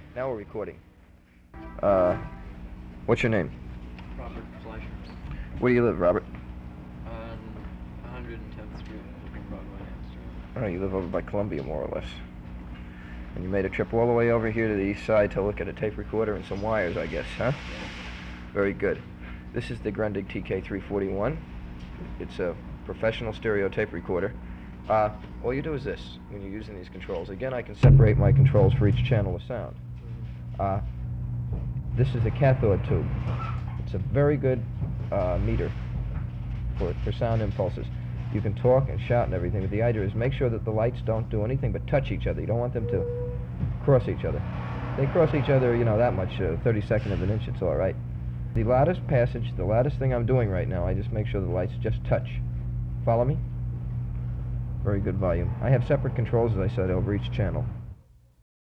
Now we're recording. What's your name? Robert Fleischer. Where do you live, Robert? On 110th Street, in Broadway, Amsterdam. Oh, you live over by Columbia, more or less. And you made a trip all the way over here to the east side to look at a tape recorder and some wires, I guess, huh? Yeah. Very good. This is the Grundig TK341. It's a professional stereo tape recorder. All you do is this, when you're using these controls. Again, I can separate my controls for each channel of sound. This is a cathode tube. It's a very good meter for sound impulses. You can talk and shout and everything, but the idea is make sure that the lights don't do anything but touch each other. You don't want them to cross each other. They cross each other, you know, that much, 32nd of an inch, it's all right. The loudest passage, the loudest thing I'm doing right now, I just make sure the lights just touch. Follow me? Very good volume. I have separate controls, as I said, over each channel.